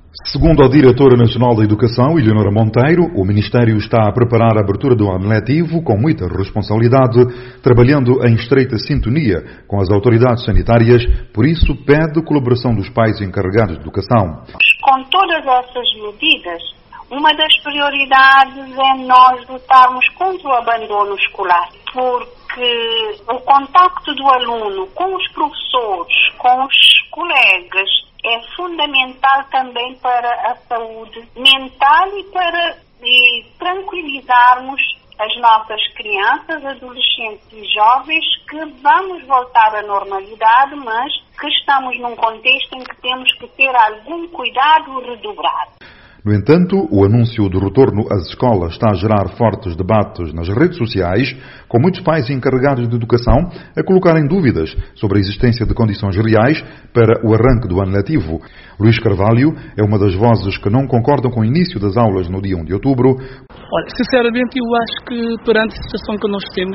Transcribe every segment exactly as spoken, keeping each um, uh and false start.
Segundo a Diretora Nacional da Educação, Eleonora Monteiro, o Ministério está a preparar a abertura do ano letivo com muita responsabilidade, trabalhando em estreita sintonia com as autoridades sanitárias, por isso pede colaboração dos pais encarregados de educação. Com todas essas medidas, uma das prioridades é nós lutarmos contra o abandono escolar, porque o contacto do aluno com os professores, com os colegas, é fundamental também para a saúde mental e para e tranquilizarmos as nossas crianças, adolescentes e jovens que vamos voltar à normalidade, mas que estamos num contexto em que temos que ter algum cuidado redobrado. No entanto, o anúncio do retorno às escolas está a gerar fortes debates nas redes sociais, com muitos pais encarregados de educação a colocarem dúvidas sobre a existência de condições reais para o arranque do ano letivo. Luís Carvalho é uma das vozes que não concordam com o início das aulas no dia um de outubro. Olha, sinceramente, eu acho que perante a situação que nós temos,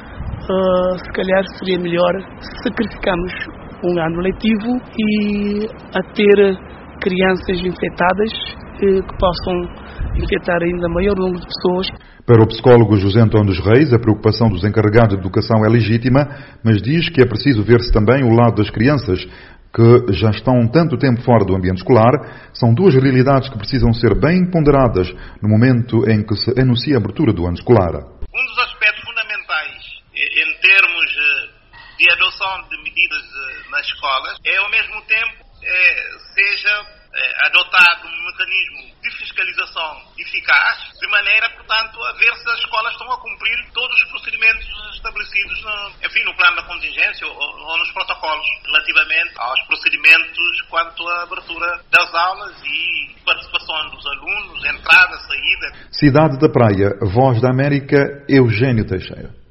uh, se calhar seria melhor sacrificarmos um ano letivo e a ter crianças infectadas que possam infectar ainda maior número de pessoas. Para o psicólogo José Antônio dos Reis, a preocupação dos encarregados de educação é legítima, mas diz que é preciso ver-se também o lado das crianças, que já estão tanto tempo fora do ambiente escolar. São duas realidades que precisam ser bem ponderadas no momento em que se anuncia a abertura do ano escolar. Um dos aspectos fundamentais em termos de adoção de medidas nas escolas é, ao mesmo tempo, é, seja É, adotado um mecanismo de fiscalização eficaz, de maneira, portanto, a ver se as escolas estão a cumprir todos os procedimentos estabelecidos no, enfim, no plano da contingência ou, ou nos protocolos, relativamente aos procedimentos quanto à abertura das aulas e participação dos alunos, entrada, saída. Cidade da Praia, Voz da América, Eugênio Teixeira.